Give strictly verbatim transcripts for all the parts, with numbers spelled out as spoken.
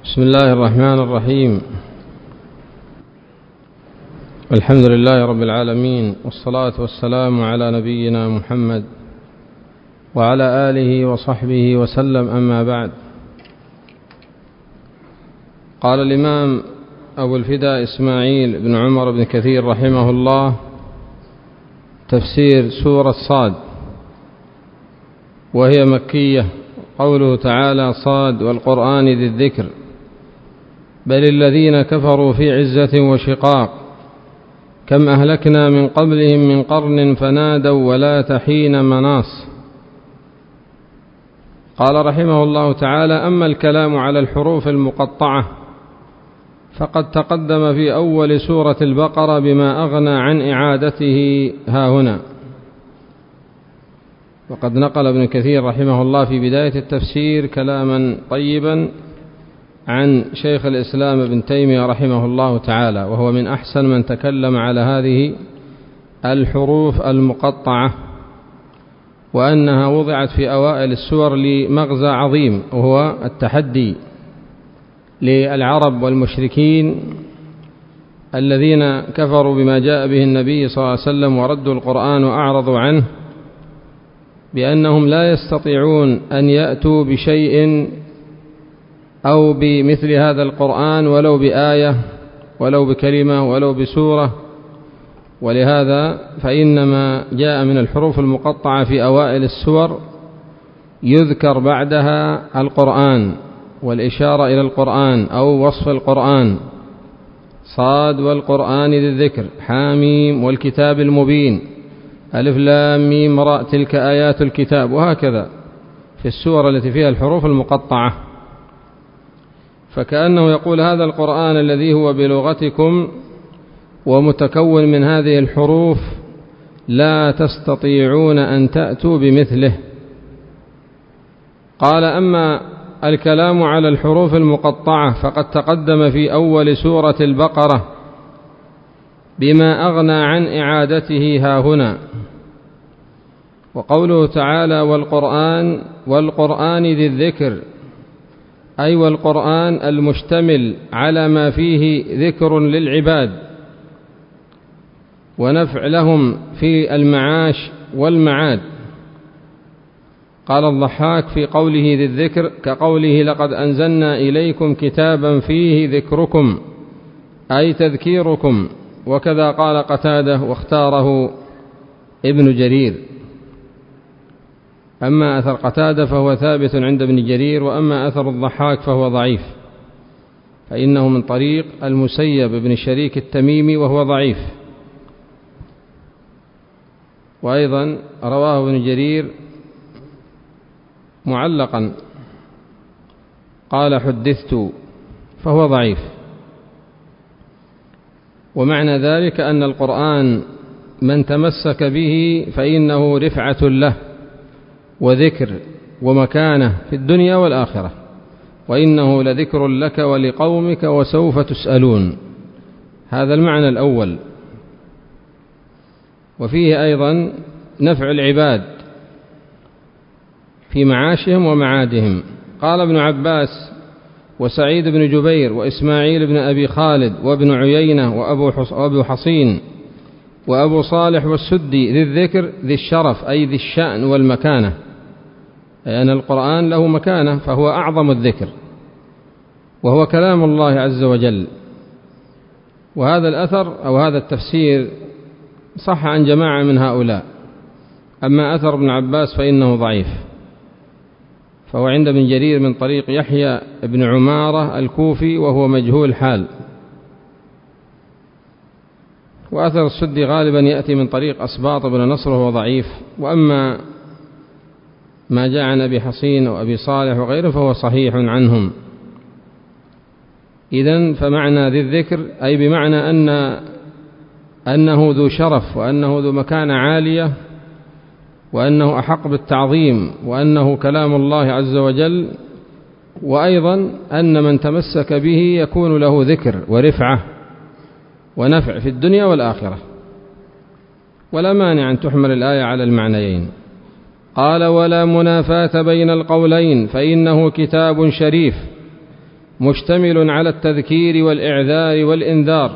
بسم الله الرحمن الرحيم. الحمد لله رب العالمين، والصلاة والسلام على نبينا محمد وعلى آله وصحبه وسلم، أما بعد. قال الإمام أبو الفداء إسماعيل بن عمر بن كثير رحمه الله: تفسير سورة صاد، وهي مكية. قوله تعالى: صاد والقرآن ذي الذكر، بل الذين كفروا في عزة وشقاق، كم أهلكنا من قبلهم من قرن فنادوا ولا حين مناص. قال رحمه الله تعالى: أما الكلام على الحروف المقطعة فقد تقدم في أول سورة البقرة بما أغنى عن إعادته هاهنا. وقد نقل ابن كثير رحمه الله في بداية التفسير كلاما طيبا عن شيخ الإسلام ابن تيمية رحمه الله تعالى، وهو من أحسن من تكلم على هذه الحروف المقطعة، وأنها وضعت في أوائل السور لمغزى عظيم، وهو التحدي للعرب والمشركين الذين كفروا بما جاء به النبي صلى الله عليه وسلم وردوا القرآن وأعرضوا عنه، بأنهم لا يستطيعون أن يأتوا بشيء أو بمثل هذا القرآن ولو بآية ولو بكلمة ولو بسورة. ولهذا فإنما جاء من الحروف المقطعة في أوائل السور يذكر بعدها القرآن والإشارة إلى القرآن أو وصف القرآن: صاد والقرآن ذي الذكر، حاميم والكتاب المبين، ألف لام ميم راء تلك آيات الكتاب، وهكذا في السور التي فيها الحروف المقطعة. فكأنه يقول: هذا القرآن الذي هو بلغتكم ومتكون من هذه الحروف لا تستطيعون أن تأتوا بمثله. قال: أما الكلام على الحروف المقطعة فقد تقدم في أول سورة البقرة بما أغنى عن إعادته هاهنا. وقوله تعالى: والقرآن والقرآن ذي الذكر، أي والقرآن المشتمل على ما فيه ذكر للعباد ونفع لهم في المعاش والمعاد. قال الضحاك في قوله ذي الذكر كقوله: لقد أنزلنا إليكم كتابا فيه ذكركم، أي تذكيركم. وكذا قال قتادة، واختاره ابن جرير. أما أثر قتادة فهو ثابت عند ابن جرير، وأما أثر الضحاك فهو ضعيف، فإنه من طريق المسيب بن شريك التميمي وهو ضعيف. وأيضا رواه ابن جرير معلقا، قال: حدثت، فهو ضعيف. ومعنى ذلك أن القرآن من تمسك به فإنه رفعة له وذكر ومكانة في الدنيا والآخرة، وإنه لذكر لك ولقومك وسوف تسألون. هذا المعنى الأول. وفيه أيضا نفع العباد في معاشهم ومعادهم. قال ابن عباس وسعيد بن جبير وإسماعيل بن أبي خالد وابن عيينة وأبو حصين وأبو صالح والسدي: ذي الذكر ذي الشرف، أي ذي الشأن والمكانة، لأن القرآن له مكانة فهو أعظم الذكر، وهو كلام الله عز وجل. وهذا الأثر أو هذا التفسير صح عن جماعة من هؤلاء. أما أثر ابن عباس فإنه ضعيف، فهو عند ابن جرير من طريق يحيى بن عمارة الكوفي وهو مجهول حال. وأثر السدي غالبا يأتي من طريق أسباط بن نصر وهو ضعيف. وأما ما جاء عن أبي حصين وأبي صالح وغيره فهو صحيح عنهم. إذن فمعنى ذي الذكر أي بمعنى أن أنه ذو شرف، وأنه ذو مكانة عالية، وأنه أحق بالتعظيم، وأنه كلام الله عز وجل، وأيضا أن من تمسك به يكون له ذكر ورفعة ونفع في الدنيا والآخرة. ولا مانع أن تحمل الآية على المعنيين. قال: ولا منافاة بين القولين، فإنه كتاب شريف مشتمل على التذكير والإعذار والإنذار.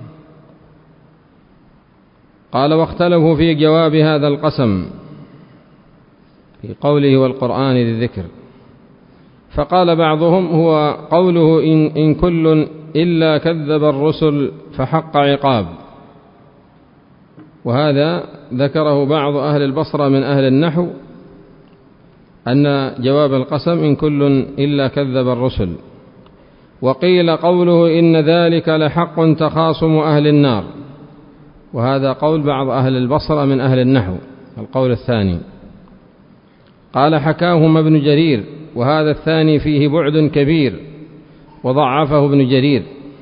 قال: واختلفوا في جواب هذا القسم في قوله والقرآن ذي الذكر، فقال بعضهم: هو قوله إن, إن كل إلا كذب الرسل فحق عقاب. وهذا ذكره بعض أهل البصرة من أهل النحو، أن جواب القسم إن كل إلا كذب الرسل. وقيل قوله إن ذلك لحق تخاصم أهل النار، وهذا قول بعض أهل البصرة من أهل النحو، القول الثاني. قال: حكاهما ابن جرير، وهذا الثاني فيه بعد كبير وضعفه ابن جرير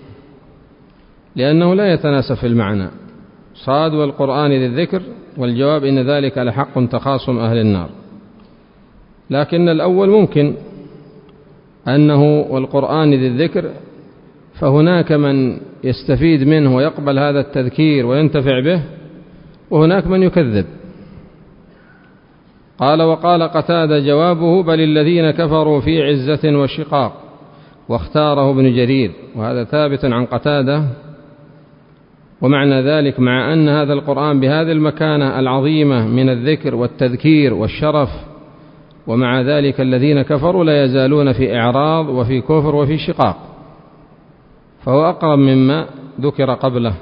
لأنه لا يتناسب في المعنى، صاد والقرآن ذي الذكر، والجواب إن ذلك لحق تخاصم أهل النار. لكن الأول ممكن أنه والقرآن ذي الذكر، فهناك من يستفيد منه ويقبل هذا التذكير وينتفع به، وهناك من يكذب. قال: وقال قتادة جوابه: بل الذين كفروا في عزة وشقاق، واختاره ابن جرير، وهذا ثابت عن قتادة. ومعنى ذلك مع أن هذا القرآن بهذه المكانة العظيمة من الذكر والتذكير والشرف، ومع ذلك الذين كفروا لا يزالون في إعراض وفي كفر وفي شقاق، فهو أقرب مما ذكر قبله.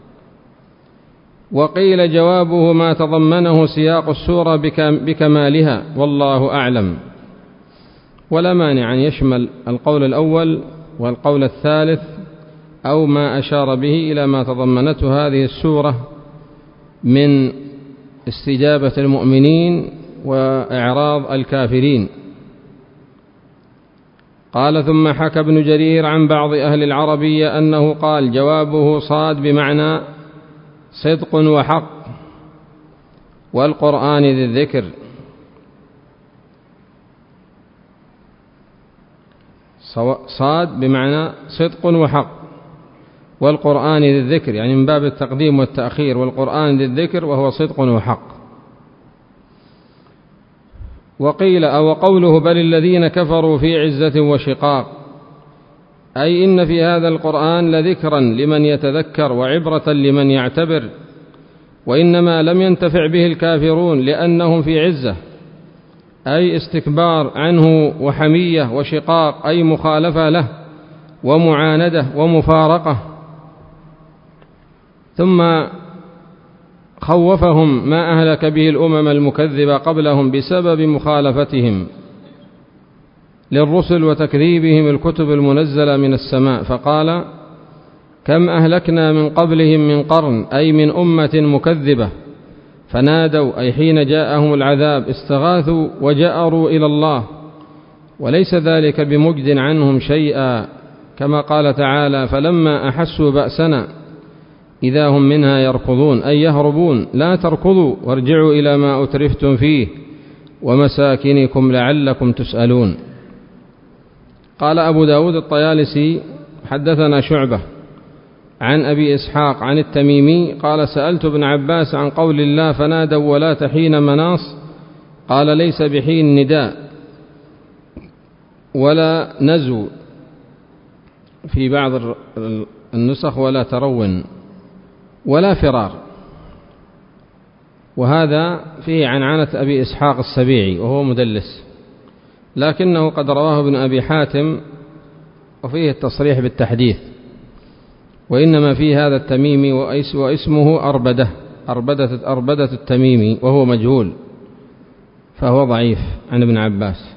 وقيل جوابه ما تضمنه سياق السورة بكمالها، والله أعلم. ولا مانع أن يشمل القول الأول والقول الثالث، أو ما أشار به إلى ما تضمنته هذه السورة من استجابة المؤمنين وإعراض الكافرين. قال: ثم حكى ابن جرير عن بعض أهل العربية أنه قال جوابه صاد بمعنى صدق وحق، والقرآن ذي الذكر. صاد بمعنى صدق وحق، والقرآن ذي الذكر، يعني من باب التقديم والتأخير، والقرآن ذي الذكر وهو صدق وحق. وقيل أو قوله بل الذين كفروا في عزة وشقاق، أي إن في هذا القرآن لذكرا لمن يتذكر وعبرة لمن يعتبر، وإنما لم ينتفع به الكافرون لأنهم في عزة، أي استكبار عنه وحمية، وشقاق أي مخالفة له ومعاندة ومفارقة. ثم خوفهم ما أهلك به الأمم المكذبة قبلهم بسبب مخالفتهم للرسل وتكذيبهم الكتب المنزلة من السماء، فقال: كم أهلكنا من قبلهم من قرن، أي من أمة مكذبة، فنادوا أي حين جاءهم العذاب استغاثوا وجأروا إلى الله، وليس ذلك بمجد عنهم شيئا، كما قال تعالى: فلما أحسوا بأسنا إذا هم منها يركضون، أي يهربون. لا تركضوا وارجعوا إلى ما أترفتم فيه ومساكنكم لعلكم تسألون. قال أبو داود الطيالسي: حدثنا شعبة عن أبي إسحاق عن التميمي قال: سألت ابن عباس عن قول الله فنادوا ولا حين مناص، قال: ليس بحين نداء ولا نزو، في بعض النسخ ولا ترون ولا فرار. وهذا فيه عنعنة أبي إسحاق السبيعي وهو مدلس، لكنه قد رواه ابن أبي حاتم وفيه التصريح بالتحديث. وإنما في هذا التميمي واسمه أربدة أربدة, أربدة التميمي وهو مجهول، فهو ضعيف عن ابن عباس.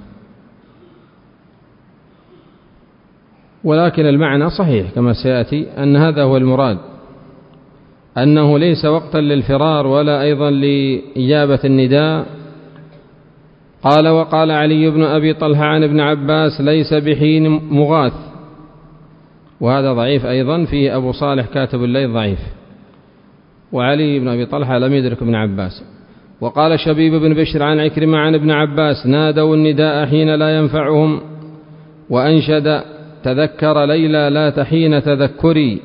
ولكن المعنى صحيح كما سيأتي، أن هذا هو المراد، أنه ليس وقتا للفرار ولا أيضا لإجابة النداء. قال: وقال علي بن أبي طلحة عن ابن عباس: ليس بحين مغاث، وهذا ضعيف أيضا، فيه أبو صالح كاتب الليل ضعيف، وعلي بن أبي طلحة لم يدرك ابن عباس. وقال شبيب بن بشر عن عكرمة عن ابن عباس: نادوا النداء حين لا ينفعهم، وأنشد: تذكر ليلى لا تحين تذكري.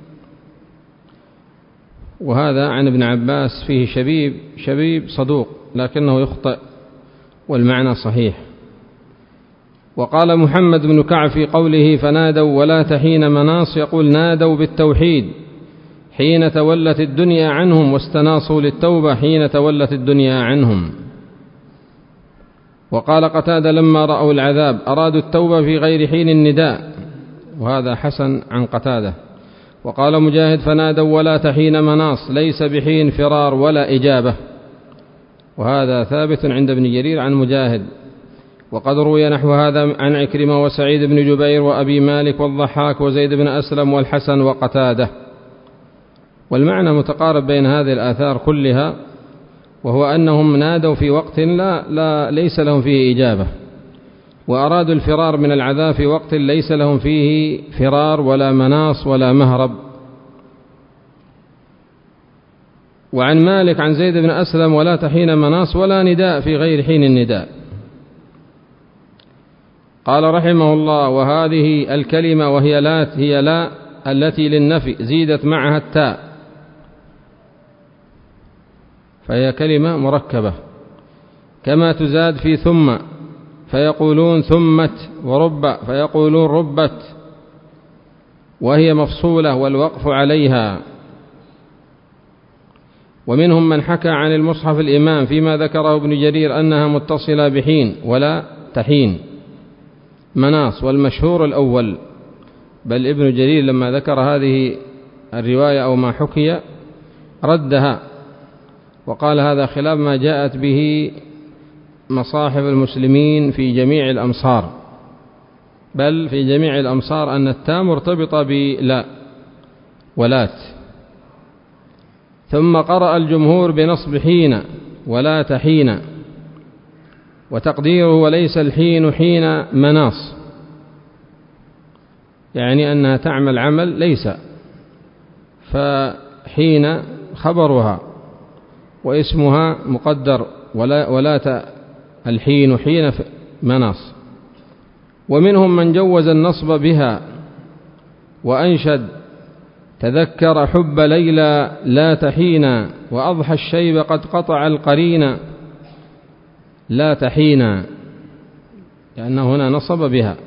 وهذا عن ابن عباس فيه شبيب شبيب صدوق لكنه يخطئ، والمعنى صحيح. وقال محمد بن كعب في قوله فنادوا ولا حين مناص، يقول نادوا بالتوحيد حين تولت الدنيا عنهم، واستناصوا للتوبة حين تولت الدنيا عنهم. وقال قتادة لما رأوا العذاب أرادوا التوبة في غير حين النداء، وهذا حسن عن قتادة. وقال مجاهد فنادوا ولا حين مناص، ليس بحين فرار ولا إجابة، وهذا ثابت عند ابن جرير عن مجاهد. وقد روي نحو هذا عن عكرمة وسعيد بن جبير وأبي مالك والضحاك وزيد بن أسلم والحسن وقتادة، والمعنى متقارب بين هذه الآثار كلها، وهو أنهم نادوا في وقت لا, لا ليس لهم فيه إجابة، وأرادوا الفرار من العذاب في وقت ليس لهم فيه فرار ولا مناص ولا مهرب. وعن مالك عن زيد بن أسلم ولا تحين مناص ولا نداء في غير حين النداء. قال رحمه الله وهذه الكلمة وهي لا هي لا التي للنفي زيدت معها التاء، فهي كلمة مركبة كما تزاد في ثم، فيقولون ثمت، ورب فيقولون ربت، وهي مفصولة والوقف عليها. ومنهم من حكى عن المصحف الإمام فيما ذكره ابن جرير أنها متصلة بحين ولا تحين مناص، والمشهور الأول، بل ابن جرير لما ذكر هذه الرواية أو ما حكي ردها وقال هذا خلاف ما جاءت به مصاحف المسلمين في جميع الأمصار، بل في جميع الأمصار أن التاء مرتبطة بلا ولات. ثم قرأ الجمهور بنصب حين ولا تحين، وتقديره وليس الحين حين مناص، يعني أنها تعمل عمل ليس، فحين خبرها واسمها مقدر ولا, ولا الحين حين مناص. ومنهم من جوز النصب بها وأنشد تذكر حب ليلى لا تحين، وأضحى الشيب قد قطع القرين لا تحين، لأنه هنا نصب بها.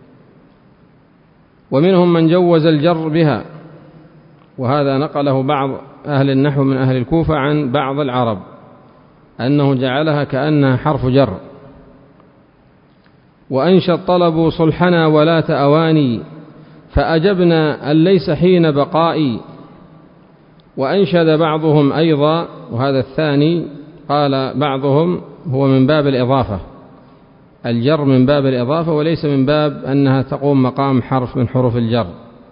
ومنهم من جوز الجر بها، وهذا نقله بعض أهل النحو من أهل الكوفة عن بعض العرب أنه جعلها كأنها حرف جر. وأنشد طلبوا صلحنا ولا تأواني، فأجبنا أن ليس حين بقائي. وأنشد بعضهم أيضا، وهذا الثاني قال بعضهم هو من باب الإضافة، الجر من باب الإضافة وليس من باب أنها تقوم مقام حرف من حروف الجر.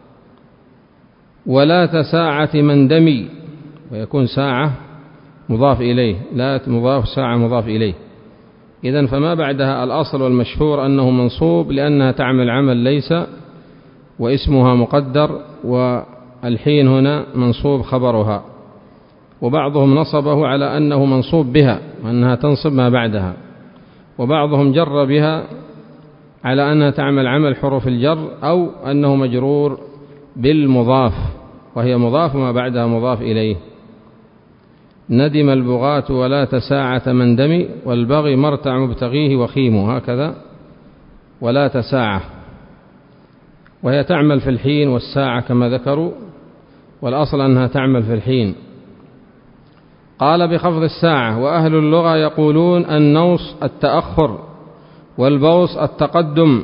ولا تساعة من دمي، ويكون ساعة مضاف إليه، لا مضاف ساعة مضاف إليه. إذن فما بعدها الأصل والمشهور أنه منصوب لأنها تعمل عمل ليس، واسمها مقدر، والحين هنا منصوب خبرها. وبعضهم نصبه على أنه منصوب بها وأنها تنصب ما بعدها، وبعضهم جر بها على أنها تعمل عمل حروف الجر، أو أنه مجرور بالمضاف وهي مضاف ما بعدها مضاف إليه. ندم البغاة ولا تساعة من دمي، والبغي مرتع مبتغيه وخيم، هكذا ولا تساعة، وهي تعمل في الحين والساعة كما ذكروا، والأصل أنها تعمل في الحين. قال بخفض الساعة. وأهل اللغة يقولون النوص التأخر والبوص التقدم،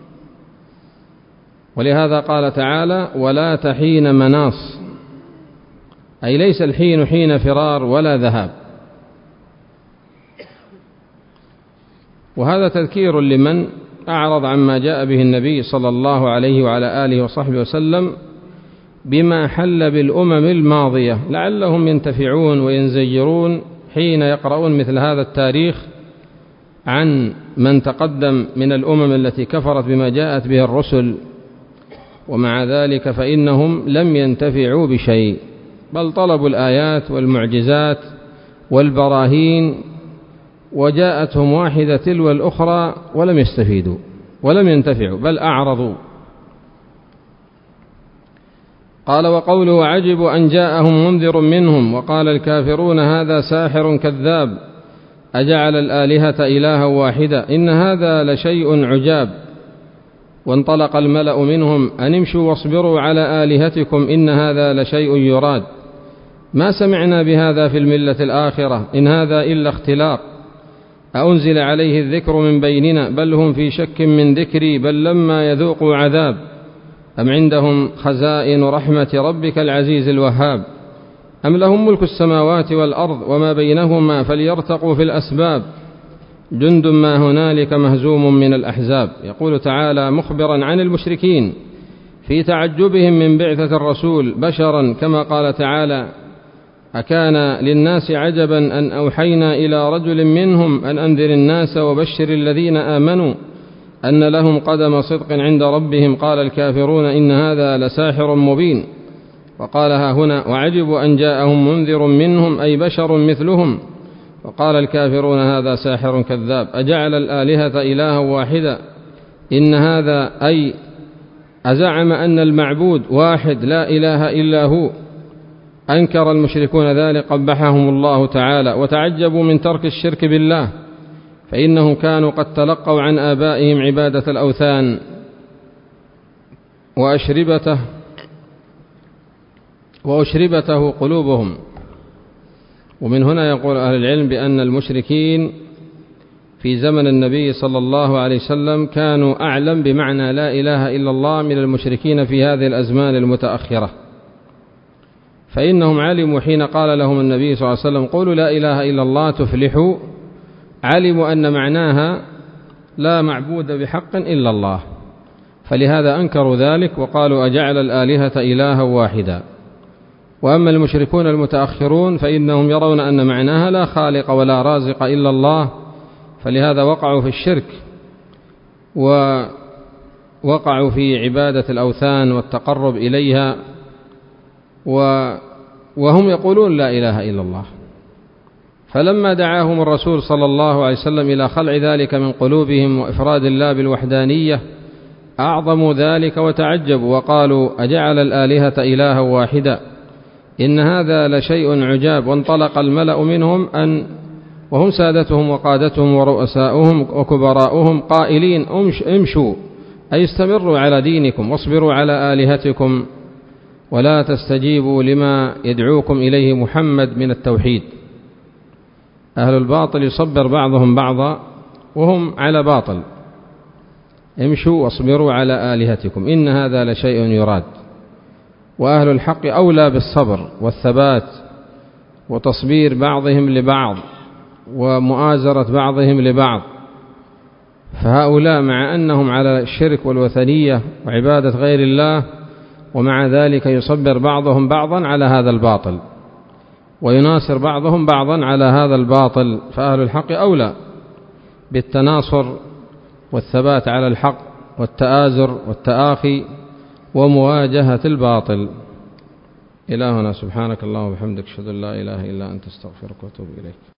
ولهذا قال تعالى ولا تحين مناص، أي ليس الحين حين فرار ولا ذهاب. وهذا تذكير لمن أعرض عما جاء به النبي صلى الله عليه وعلى آله وصحبه وسلم بما حل بالأمم الماضية، لعلهم ينتفعون وينزجرون حين يقرؤون مثل هذا التاريخ عن من تقدم من الأمم التي كفرت بما جاءت به الرسل، ومع ذلك فإنهم لم ينتفعوا بشيء، بل طلبوا الآيات والمعجزات والبراهين، وجاءتهم واحدة تلو الأخرى ولم يستفيدوا ولم ينتفعوا، بل أعرضوا. قال وقوله عجبوا أن جاءهم منذر منهم، وقال الكافرون هذا ساحر كذاب أجعل الآلهة إلها واحدة إن هذا لشيء عجاب وانطلق الملأ منهم أن امشوا واصبروا على آلهتكم إن هذا لشيء يراد ما سمعنا بهذا في الملة الآخرة إن هذا إلا اختلاق أأنزل عليه الذكر من بيننا بل هم في شك من ذكري بل لما يذوقوا عذاب أم عندهم خزائن رحمة ربك العزيز الوهاب أم لهم ملك السماوات والأرض وما بينهما فليرتقوا في الأسباب جند ما هنالك مهزوم من الأحزاب. يقول تعالى مخبرا عن المشركين في تعجبهم من بعثة الرسول بشرا كما قال تعالى أكان للناس عجبا أن أوحينا إلى رجل منهم أن أنذر الناس وبشر الذين آمنوا أن لهم قدم صدق عند ربهم قال الكافرون إن هذا لساحر مبين. وقالها هنا وعجبوا أن جاءهم منذر منهم أي بشر مثلهم وقال الكافرون هذا ساحر كذاب أجعل الآلهة إلها واحدا إن هذا أي أزعم أن المعبود واحد لا إله إلا هو. أنكر المشركون ذلك قبحهم الله تعالى وتعجبوا من ترك الشرك بالله فإنهم كانوا قد تلقوا عن آبائهم عبادة الأوثان وأشربته وأشربته قلوبهم. ومن هنا يقول أهل العلم بأن المشركين في زمن النبي صلى الله عليه وسلم كانوا أعلم بمعنى لا إله إلا الله من المشركين في هذه الأزمان المتأخرة فإنهم علموا حين قال لهم النبي صلى الله عليه وسلم قولوا لا إله إلا الله تفلحوا علموا أن معناها لا معبود بحق إلا الله فلهذا أنكروا ذلك وقالوا أجعل الآلهة إلها واحدا. وأما المشركون المتأخرون فإنهم يرون أن معناها لا خالق ولا رازق إلا الله فلهذا وقعوا في الشرك ووقعوا في عبادة الأوثان والتقرب إليها وهم يقولون لا إله إلا الله. فلما دعاهم الرسول صلى الله عليه وسلم إلى خلع ذلك من قلوبهم وإفراد الله بالوحدانية أعظموا ذلك وتعجبوا وقالوا أجعل الآلهة إلها واحدا إن هذا لشيء عجاب. وانطلق الملأ منهم أن وهم سادتهم وقادتهم ورؤساؤهم وكبراؤهم قائلين امشوا أي استمروا على دينكم واصبروا على آلهتكم ولا تستجيبوا لما يدعوكم إليه محمد من التوحيد. أهل الباطل يصبر بعضهم بعضا وهم على باطل امشوا واصبروا على آلهتكم إن هذا لشيء يراد. وأهل الحق أولى بالصبر والثبات وتصبير بعضهم لبعض ومؤازرة بعضهم لبعض فهؤلاء مع أنهم على الشرك والوثنية وعبادة غير الله ومع ذلك يصبر بعضهم بعضا على هذا الباطل ويناصر بعضهم بعضا على هذا الباطل فأهل الحق أولى بالتناصر والثبات على الحق والتآزر والتآخي ومواجهة الباطل. إلهنا سبحانك اللهم وبحمدك أشهد أن لا إله إلا أنت استغفرك وأتوب إليك.